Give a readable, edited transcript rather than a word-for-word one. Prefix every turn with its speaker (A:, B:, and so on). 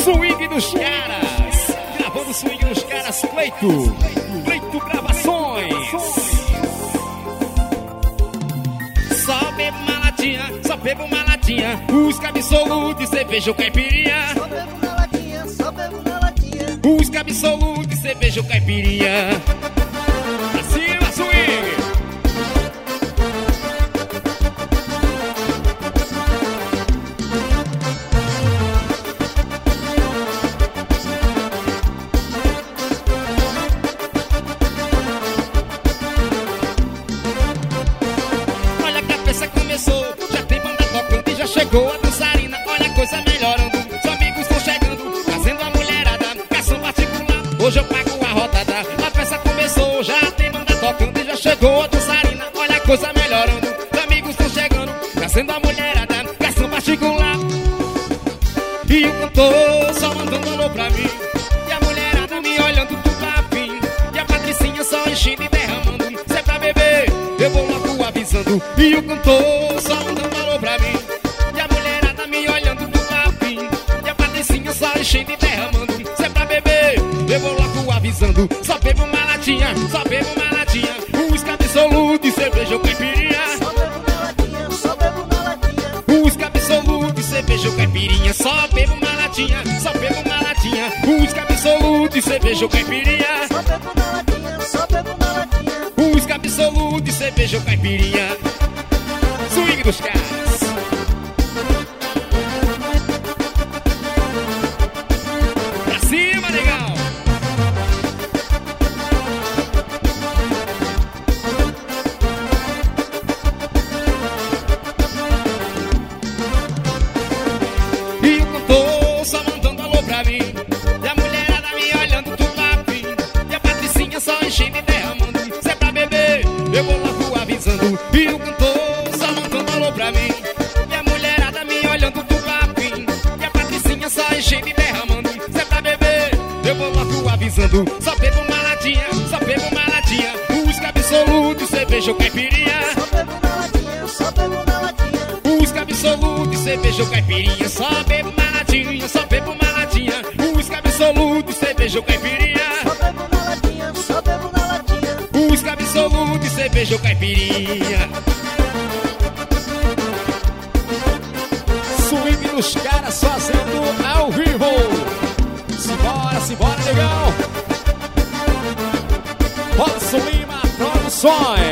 A: Swing dos caras, gravando o swing dos caras, Cleito Gravações. Só bebo uma latinha, Usca absoluto e cerveja ou caipirinha.
B: Só bebo na latinha, só bebo na latinha.
A: Usca absoluto e cerveja ou caipirinha. Pra cima, swing! Chegou a dançarina, olha a coisa melhorando. Os amigos estão chegando, trazendo a mulherada. Garçom particular, hoje eu pago a rodada. A festa começou, já tem banda tocando. E já chegou a dançarina, olha a coisa melhorando. Os amigos estão chegando, trazendo a mulherada. Garçom particular. E o cantor só mandando alô pra mim. E a mulherada me olhando tudo afim. E a Patricinha só enchendo e derramando. Se é pra beber, eu vou logo avisando. E o cantor só mandando alô pra mim. Só enchendo e derramando. Se é pra beber, eu vou logo avisando. Só bebo uma latinha, só bebo uma latinha. Usca absoluto e cerveja ou caipirinha.
B: Só bebo na latinha, só bebo na latinha.
A: Usca absoluto e cerveja ou caipirinha. Só bebo uma latinha, só bebo uma latinha. Usca absoluto e cerveja ou caipirinha.
B: Só bebo na latinha, só bebo na latinha.
A: Usca absoluto e cerveja ou caipirinha. Swing dos caras. Eu vou logo avisando. E o cantor só mandando alô pra mim. E a mulherada me olhando tudo afim. E a Patricinha só enchendo e derramando. Se é pra beber, eu vou logo avisando. Só bebo uma latinha, só bebo uma latinha. Usca absoluto e cerveja ou caipirinha.
B: Só bebo na latinha, só bebo na latinha.
A: Usca absoluto e cerveja ou caipirinha. Só bebo uma latinha, só bebo uma latinha. Usca absoluto e cerveja ou caipirinha.
B: Só bebo na latinha, só bebo na latinha.
A: Usca absoluto e cerveja ou caipirinha. Swing dos caras fazendo ao vivo. Simbora, simbora, legal. Robson Lima Produções.